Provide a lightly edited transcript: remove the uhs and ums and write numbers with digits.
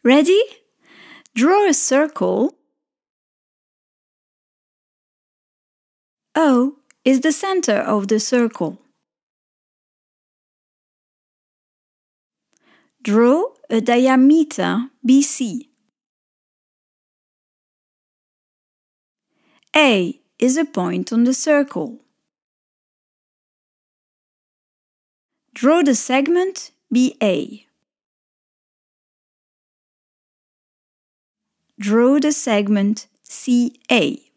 Ready? Draw a circle. O is the center of the circle. Draw a diameter BC. A is a point on the circle. Draw the segment BA. Draw the segment CA.